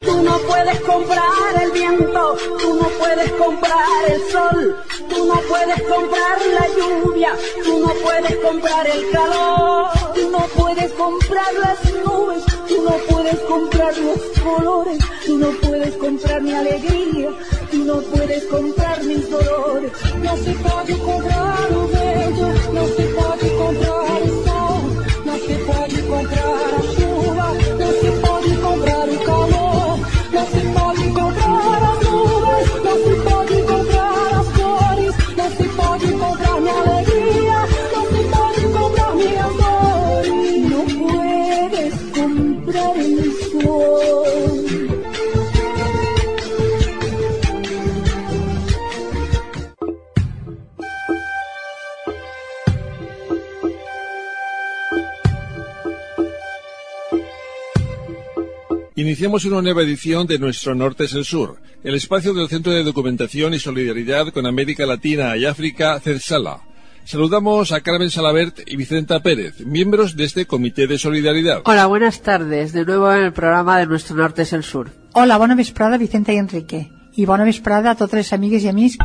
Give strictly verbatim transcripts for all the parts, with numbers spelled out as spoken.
Tú no puedes comprar el viento, tú no puedes comprar el sol, tú no puedes comprar la lluvia, tú no puedes comprar el calor, tú no puedes comprar las nubes, tú no puedes comprar los colores, tú no puedes comprar mi alegría, tú no puedes comprar mis dolores. No se puede comprar lo bello, no se puede comprar el sol, no se puede comprar la chuva, no se puede comprar el calor, no se puede comprar las nubes, no se puede comprar las flores, no se puede comprar mi alegría, no se puede comprar mi amor, no puedes comprar el sol. Iniciamos una nueva edición de Nuestro Norte es el Sur, el espacio del Centro de Documentación y Solidaridad con América Latina y África, CERSALA. Saludamos a Carmen Salabert y Vicenta Pérez, miembros de este Comité de Solidaridad. Hola, buenas tardes, de nuevo en el programa de Nuestro Norte es el Sur. Hola, bona vesprada, Vicenta i Enrique. I bona vesprada a totes les amigues i amics.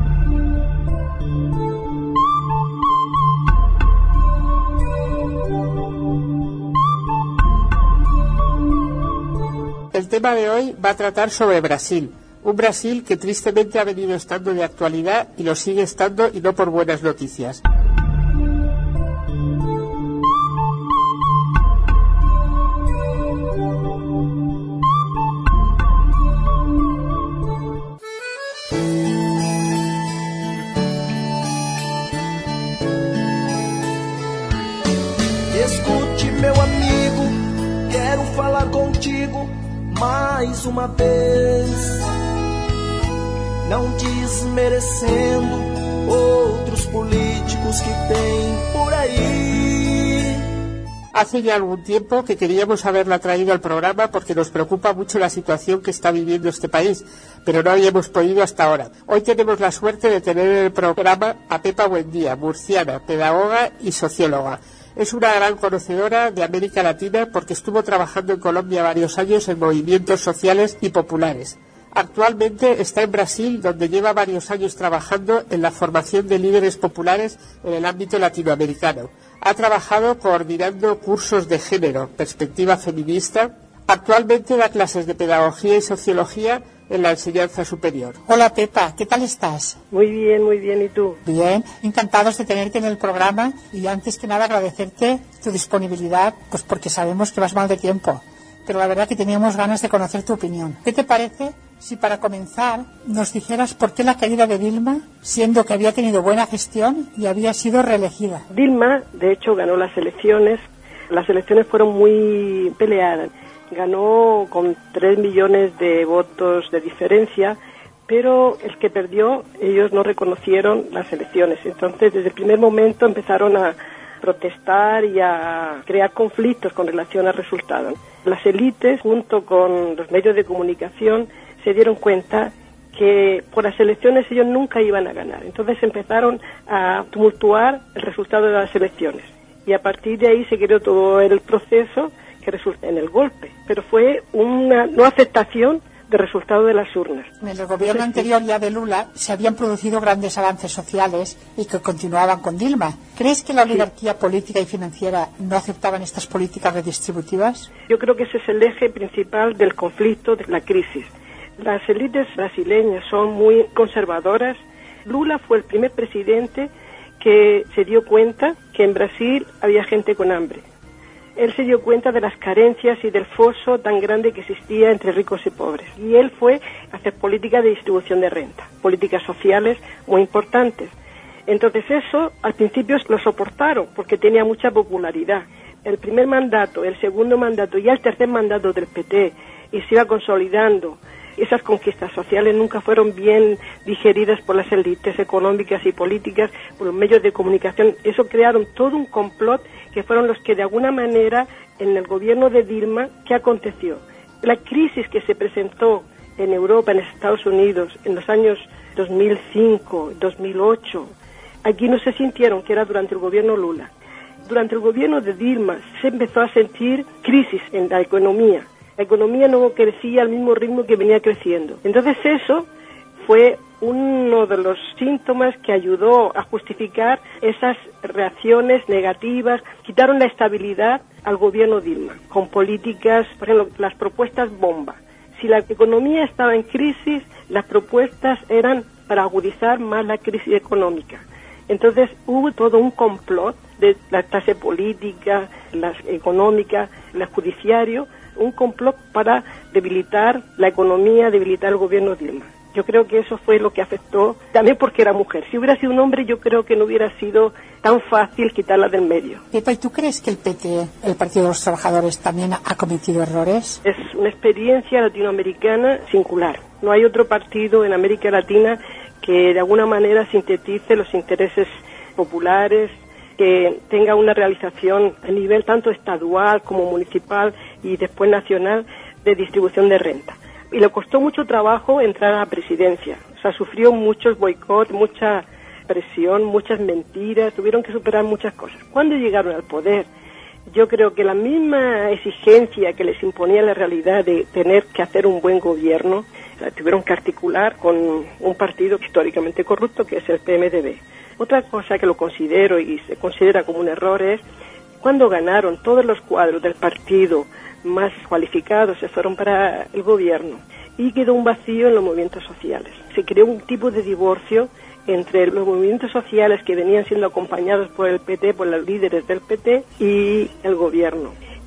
El tema de hoy va a tratar sobre Brasil, un Brasil que tristemente ha venido estando de actualidad y lo sigue estando y no por buenas noticias. Escute, meu amigo, quero falar contigo mais uma vez, não desmerecendo outros políticos que tem por ahí. Hace ya algún tiempo que queríamos haberla traído al programa porque nos preocupa mucho la situación que está viviendo este país, pero no habíamos podido hasta ahora. Hoy tenemos la suerte de tener en el programa a Pepa Buendía, murciana, pedagoga y socióloga. Es una gran conocedora de América Latina porque estuvo trabajando en Colombia varios años en movimientos sociales y populares. Actualmente está en Brasil, donde lleva varios años trabajando en la formación de líderes populares en el ámbito latinoamericano. Ha trabajado coordinando cursos de género, perspectiva feminista. Actualmente da clases de pedagogía y sociología en la enseñanza superior. Hola Pepa, ¿qué tal estás? Muy bien, muy bien, ¿y tú? Bien, encantados de tenerte en el programa y antes que nada agradecerte tu disponibilidad, pues porque sabemos que vas mal de tiempo, pero la verdad que teníamos ganas de conocer tu opinión. ¿Qué te parece si para comenzar nos dijeras por qué la caída de Dilma, siendo que había tenido buena gestión y había sido reelegida? Dilma, de hecho, ganó las elecciones. Las elecciones fueron muy peleadas. Ganó con tres millones de votos de diferencia, pero el que perdió, ellos no reconocieron las elecciones. Entonces, desde el primer momento empezaron a protestar y a crear conflictos con relación al resultado. Las élites, junto con los medios de comunicación, se dieron cuenta que por las elecciones ellos nunca iban a ganar. Entonces empezaron a tumultuar el resultado de las elecciones. Y a partir de ahí se creó todo el proceso que resulta en el golpe, pero fue una no aceptación del resultado de las urnas. En el gobierno anterior ya de Lula se habían producido grandes avances sociales y que continuaban con Dilma. ¿Crees que la oligarquía sí. política y financiera no aceptaban estas políticas redistributivas? Yo creo que ese es el eje principal del conflicto, de la crisis. Las élites brasileñas son muy conservadoras. Lula fue el primer presidente que se dio cuenta que en Brasil había gente con hambre. Él se dio cuenta de las carencias y del foso tan grande que existía entre ricos y pobres. Y él fue a hacer políticas de distribución de renta, políticas sociales muy importantes. Entonces eso, al principio lo soportaron porque tenía mucha popularidad. El primer mandato, el segundo mandato y el tercer mandato del P T, y se iba consolidando. Esas conquistas sociales nunca fueron bien digeridas por las élites económicas y políticas, por los medios de comunicación. Eso crearon todo un complot que fueron los que de alguna manera en el gobierno de Dilma, ¿qué aconteció? La crisis que se presentó en Europa, en Estados Unidos, en los años dos mil cinco, dos mil ocho, aquí no se sintieron que era durante el gobierno Lula. Durante el gobierno de Dilma se empezó a sentir crisis en la economía. La economía no crecía al mismo ritmo que venía creciendo. Entonces eso fue uno de los síntomas que ayudó a justificar esas reacciones negativas. Quitaron la estabilidad al gobierno Dilma, con políticas, por ejemplo, las propuestas bomba. Si la economía estaba en crisis, las propuestas eran para agudizar más la crisis económica. Entonces hubo todo un complot de la clase política, la económica, el judiciario, un complot para debilitar la economía, debilitar el gobierno Dilma. Yo creo que eso fue lo que afectó, también porque era mujer. Si hubiera sido un hombre, yo creo que no hubiera sido tan fácil quitarla del medio. Pepa, ¿y tú crees que el P T, el Partido de los Trabajadores, también ha cometido errores? Es una experiencia latinoamericana singular. No hay otro partido en América Latina que de alguna manera sintetice los intereses populares, que tenga una realización a nivel tanto estadual como municipal y después nacional de distribución de renta. Y le costó mucho trabajo entrar a la presidencia. O sea, sufrió muchos boicots, mucha presión, muchas mentiras, tuvieron que superar muchas cosas. Cuando llegaron al poder, yo creo que la misma exigencia que les imponía la realidad de tener que hacer un buen gobierno, la tuvieron que articular con un partido históricamente corrupto que es el P M D B. Otra cosa que lo considero y se considera como un error es cuando ganaron todos los cuadros del partido más cualificados se fueron para el gobierno y quedó un vacío en los movimientos sociales. Se creó un tipo de divorcio entre los movimientos sociales que venían siendo acompañados por el P T, por los líderes del P T y el gobierno.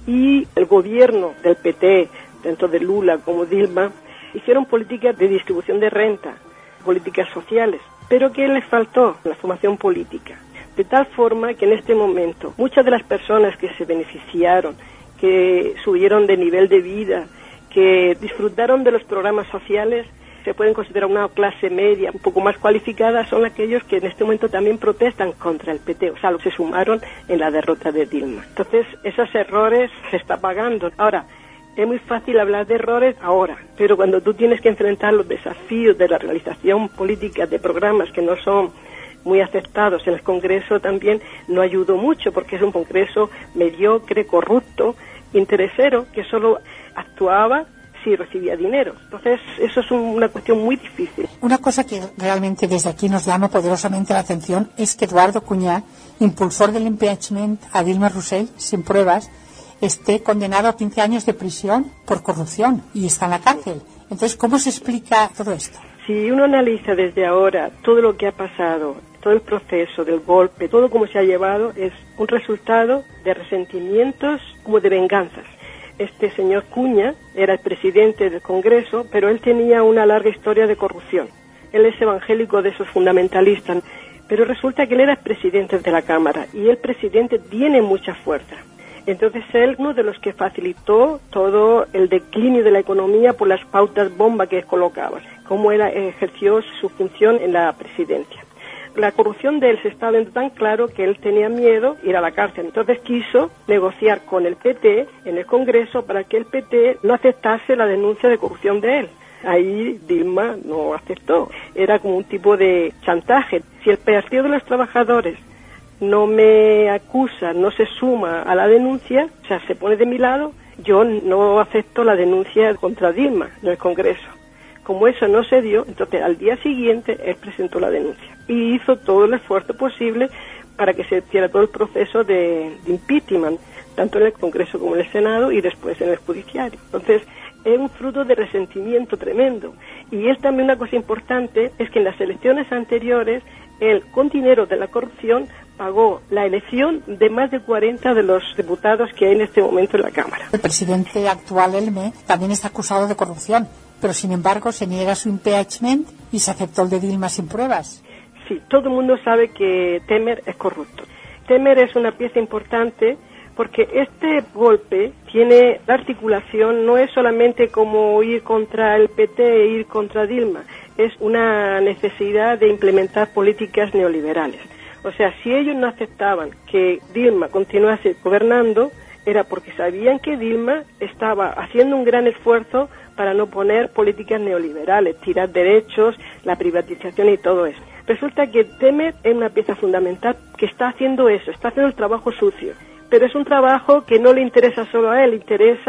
Y el gobierno del P T, tanto de Lula como Dilma, hicieron políticas de distribución de renta, políticas sociales, pero ¿qué les faltó? La formación política. De tal forma que en este momento muchas de las personas que se beneficiaron, que subieron de nivel de vida, que disfrutaron de los programas sociales, se pueden considerar una clase media un poco más cualificada, son aquellos que en este momento también protestan contra el P T, o sea, los que se sumaron en la derrota de Dilma. Entonces, esos errores se está pagando. Ahora, es muy fácil hablar de errores ahora, pero cuando tú tienes que enfrentar los desafíos de la realización política de programas que no son muy aceptados en el Congreso, también no ayudó mucho, porque es un Congreso mediocre, corrupto, interesero, que solo actuaba si recibía dinero. Entonces, eso es un, una cuestión muy difícil. Una cosa que realmente desde aquí nos llama poderosamente la atención es que Eduardo Cuñá, impulsor del impeachment a Dilma Rousseff, sin pruebas, esté condenado a quince años de prisión por corrupción y está en la cárcel. Entonces, ¿cómo se explica todo esto? Si uno analiza desde ahora todo lo que ha pasado, todo el proceso del golpe, todo cómo se ha llevado, es un resultado de resentimientos como de venganzas. Este señor Cuñá era el presidente del Congreso, pero él tenía una larga historia de corrupción. Él es evangélico de esos fundamentalistas, pero resulta que él era el presidente de la Cámara y el presidente tiene mucha fuerza. Entonces él, uno de los que facilitó todo el declinio de la economía por las pautas bomba que colocaba, cómo él ejerció su función en la presidencia. La corrupción de él se estaba viendo tan claro que él tenía miedo ir a la cárcel. Entonces quiso negociar con el P T en el Congreso para que el P T no aceptase la denuncia de corrupción de él. Ahí Dilma no aceptó. Era como un tipo de chantaje. Si el Partido de los Trabajadores no me acusa, no se suma a la denuncia, o sea, se pone de mi lado, yo no acepto la denuncia contra Dilma en el Congreso. Como eso no se dio, entonces al día siguiente él presentó la denuncia y hizo todo el esfuerzo posible para que se hiciera todo el proceso de, de impeachment, tanto en el Congreso como en el Senado y después en el Judiciario. Entonces, es un fruto de resentimiento tremendo. Y es también una cosa importante, es que en las elecciones anteriores, él, con dinero de la corrupción, pagó la elección de más de cuarenta de los diputados que hay en este momento en la Cámara. El presidente actual, el M E, también está acusado de corrupción, pero sin embargo se niega su impeachment y se aceptó el de Dilma sin pruebas. Sí, todo el mundo sabe que Temer es corrupto. Temer es una pieza importante porque este golpe tiene la articulación, no es solamente como ir contra el P T e ir contra Dilma, es una necesidad de implementar políticas neoliberales. O sea, si ellos no aceptaban que Dilma continuase gobernando, era porque sabían que Dilma estaba haciendo un gran esfuerzo para no poner políticas neoliberales, tirar derechos, la privatización y todo eso. Resulta que Temer es una pieza fundamental que está haciendo eso, está haciendo el trabajo sucio. Pero es un trabajo que no le interesa solo a él, le interesa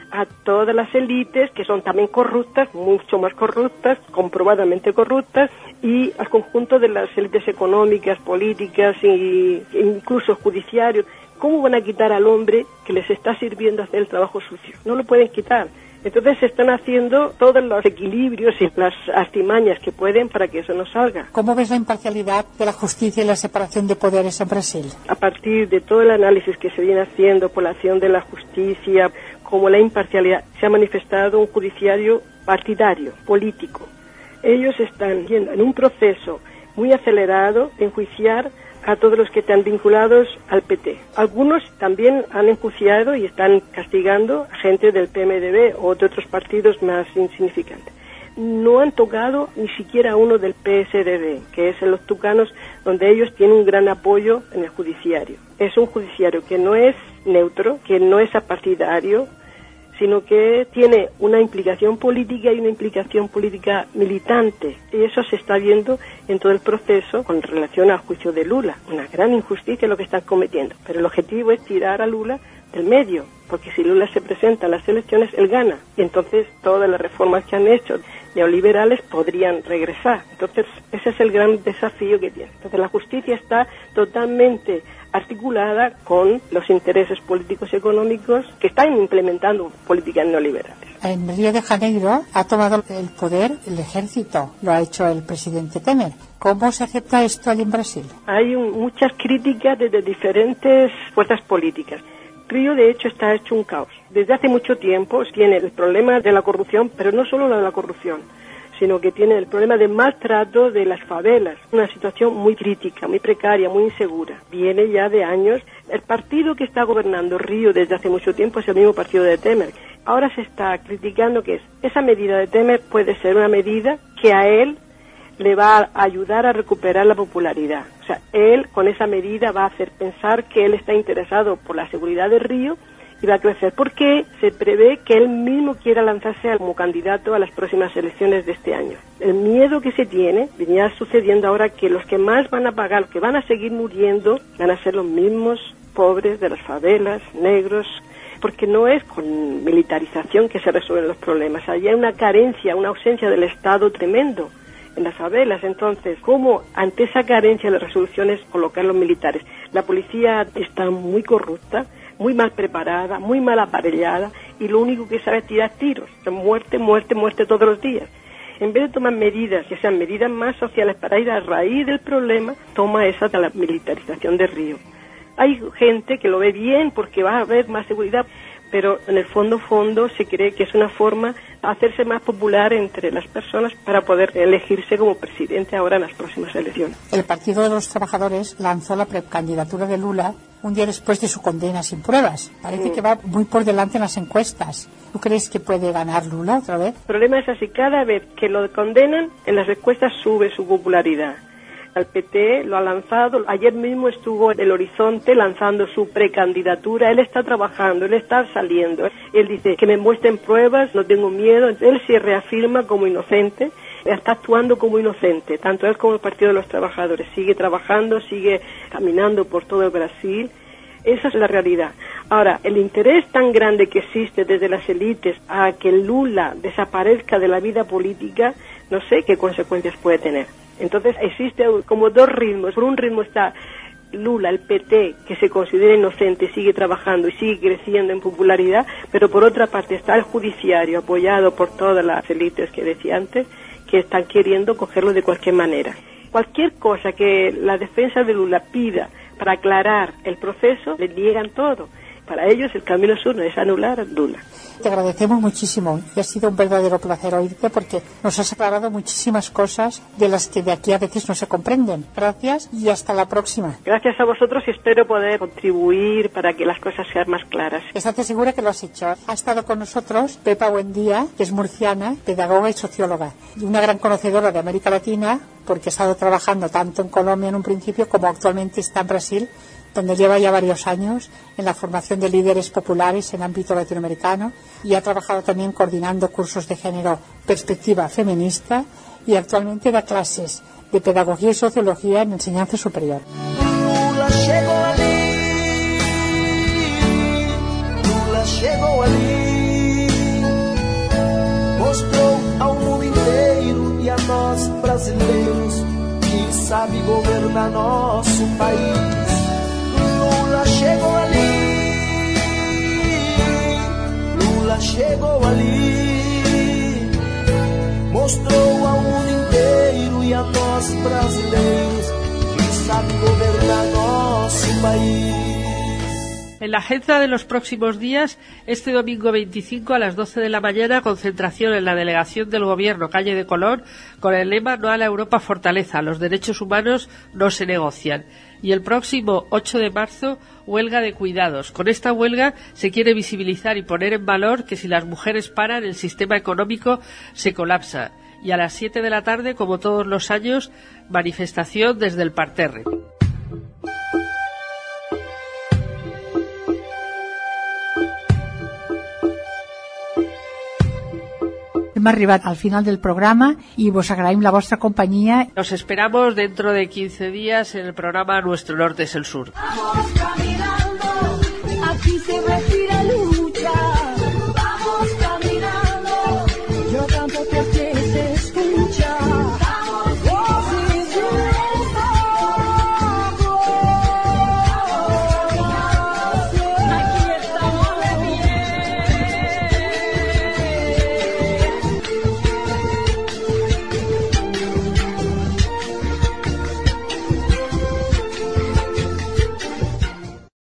a todas las élites que son también corruptas, mucho más corruptas, comprobadamente corruptas, y al conjunto de las élites económicas, políticas e incluso judiciarios. ¿Cómo van a quitar al hombre que les está sirviendo hacer el trabajo sucio? No lo pueden quitar. Entonces se están haciendo todos los equilibrios y las artimañas que pueden para que eso no salga. ¿Cómo ves la imparcialidad de la justicia y la separación de poderes en Brasil? A partir de todo el análisis que se viene haciendo por la acción de la justicia, como la imparcialidad, se ha manifestado un judiciario partidario, político. Ellos están yendo en un proceso muy acelerado de enjuiciar a todos los que están vinculados al P T. Algunos también han enjuiciado y están castigando a gente del P M D B o de otros partidos más insignificantes. No han tocado ni siquiera a uno del P S D B, que es en los tucanos, donde ellos tienen un gran apoyo en el judiciario. Es un judiciario que no es neutro, que no es apartidario, sino que tiene una implicación política y una implicación política militante. Y eso se está viendo en todo el proceso con relación al juicio de Lula. Una gran injusticia lo que están cometiendo. Pero el objetivo es tirar a Lula del medio, porque si Lula se presenta a las elecciones, él gana. Y entonces todas las reformas que han hecho neoliberales podrían regresar. Entonces ese es el gran desafío que tiene. Entonces la justicia está totalmente articulada con los intereses políticos y económicos que están implementando políticas neoliberales. En Río de Janeiro ha tomado el poder el ejército, lo ha hecho el presidente Temer. ¿Cómo se acepta esto allí en Brasil? Hay un, muchas críticas desde diferentes fuerzas políticas. Río, de hecho, está hecho un caos. Desde hace mucho tiempo tiene el problema de la corrupción, pero no solo la de la corrupción, sino que tiene el problema de maltrato de las favelas, una situación muy crítica, muy precaria, muy insegura. Viene ya de años. El partido que está gobernando Río desde hace mucho tiempo es el mismo partido de Temer. Ahora se está criticando que es, esa medida de Temer puede ser una medida que a él le va a ayudar a recuperar la popularidad. O sea, él con esa medida va a hacer pensar que él está interesado por la seguridad de Río y va a crecer, porque se prevé que él mismo quiera lanzarse como candidato a las próximas elecciones de este año. El miedo que se tiene, venía sucediendo ahora, que los que más van a pagar, los que van a seguir muriendo, van a ser los mismos pobres de las favelas, negros, porque no es con militarización que se resuelven los problemas. Allí hay una carencia, una ausencia del Estado tremendo en las favelas. Entonces, ¿cómo ante esa carencia de resoluciones colocar los militares? La policía está muy corrupta, muy mal preparada, muy mal aparellada, y lo único que sabe es tirar tiros, muerte, muerte, muerte todos los días. En vez de tomar medidas que sean medidas más sociales para ir a raíz del problema, toma esa de la militarización de Río. Hay gente que lo ve bien porque va a haber más seguridad, pero en el fondo, fondo, se cree que es una forma de hacerse más popular entre las personas para poder elegirse como presidente ahora en las próximas elecciones. El Partido de los Trabajadores lanzó la precandidatura de Lula un día después de su condena sin pruebas. Parece sí. que va muy por delante en las encuestas. ¿Tú crees que puede ganar Lula otra vez? El problema es así, cada vez que lo condenan, en las encuestas sube su popularidad. El P T lo ha lanzado, ayer mismo estuvo en el Horizonte lanzando su precandidatura. Él está trabajando, él está saliendo. Él dice que me muestren pruebas, no tengo miedo. Él se reafirma como inocente, está actuando como inocente, tanto él como el Partido de los Trabajadores. Sigue trabajando, sigue caminando por todo el Brasil. Esa es la realidad. Ahora, el interés tan grande que existe desde las élites a que Lula desaparezca de la vida política, no sé qué consecuencias puede tener. Entonces existe como dos ritmos. Por un ritmo está Lula, el P T, que se considera inocente, sigue trabajando y sigue creciendo en popularidad, pero por otra parte está el judiciario, apoyado por todas las élites que decía antes, que están queriendo cogerlo de cualquier manera. Cualquier cosa que la defensa de Lula pida para aclarar el proceso, le niegan todo. Para ellos el camino sur es anular a Lula. Te agradecemos muchísimo y ha sido un verdadero placer oírte, porque nos has aclarado muchísimas cosas de las que de aquí a veces no se comprenden. Gracias y hasta la próxima. Gracias a vosotros y espero poder contribuir para que las cosas sean más claras. Estate segura que lo has hecho. Ha estado con nosotros Pepa Buendía, que es murciana, pedagoga y socióloga, y una gran conocedora de América Latina, porque ha estado trabajando tanto en Colombia en un principio como actualmente está en Brasil, donde lleva ya varios años en la formación de líderes populares en ámbito latinoamericano, y ha trabajado también coordinando cursos de género Perspectiva Feminista, y actualmente da clases de pedagogía y sociología en enseñanza superior. Lula chegou ali, Lula chegou ali. a nós brasileiros que sabe governar nosso país. Lula chegou ali, Lula chegou ali, mostrou ao mundo inteiro e a nós brasileiros que sabe gobernar nosso país. En la agenda de los próximos días, este domingo veinticinco a las doce de la mañana, concentración en la delegación del Gobierno, calle de Colón, con el lema "No a la Europa fortaleza, los derechos humanos no se negocian". Y el próximo ocho de marzo, huelga de cuidados. Con esta huelga se quiere visibilizar y poner en valor que si las mujeres paran, el sistema económico se colapsa. Y a las siete de la tarde, como todos los años, manifestación desde el parterre. Hem arribat al final del programa y vos agraïm la vostra compañía. Nos esperamos dentro de quince días en el programa Nuestro Norte es el Sur. Vamos caminando.